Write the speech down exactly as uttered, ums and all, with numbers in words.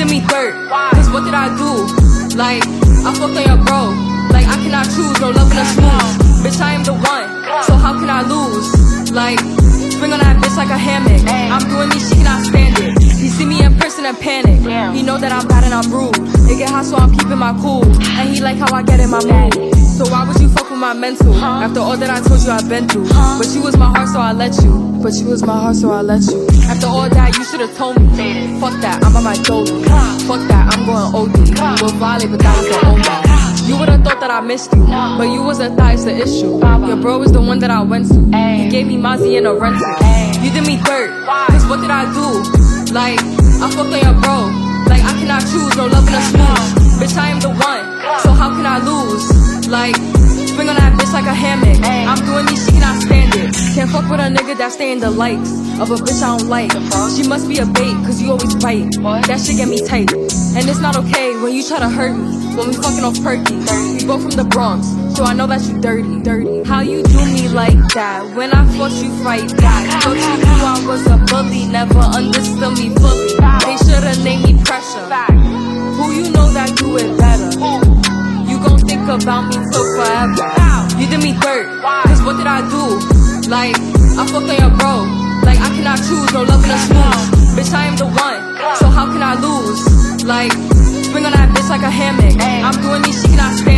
did me dirt, cause what did I do? Like, I fucked on your bro. Like, I cannot choose, no love in a smooth. Bitch, I am the one, so how can I lose? Like, swing on that bitch like a hammock. I'm doing me, she cannot stand it. He see me in person and panic. He know that I'm bad and I'm rude. It get hot, so I'm keeping my cool. And he like how I get in my mood. So why would you fuck with my mental? After all that I told you I've been through. But you was my heart, so I let you. But you was my heart, so I let you. After all that, you should've told me. Fuck that, I'm on my dolly. Fuck that, I'm going O D. We'll violate, but that was the old one. You would've thought that I missed you, but you wasn't thought it's the issue. Your bro is the one that I went to. He gave me Mozzie in a rental. You did me dirt, cause what did I do? Like, I fucked on your bro. Like, I cannot choose, no love in a smooth. Bitch, I am the one, so how can I lose? Like, swing on that bitch like a hammock. I'm doing me, she cannot stand it. Can't fuck with a nigga that stay in the likes of a bitch I don't like. She must be a bait, cause you always bite. That shit get me tight. And it's not okay when you try to hurt me when we fucking off perky. We both from the Bronx, so I know that you dirty, dirty. How you do me like that? When I fought you fight back. Thought you knew I was a bully, never understood me fully. They should've named me Pressure. Who you know that do it better? You gon' think about me till forever. You did me dirt, cause what did I do? Like, I fucked on your bro. Like, I cannot choose, no love in a smooth. Bitch, I am the one, so how can I lose? Like, swing on that bitch like a hammock. I'm doing me, she cannot stand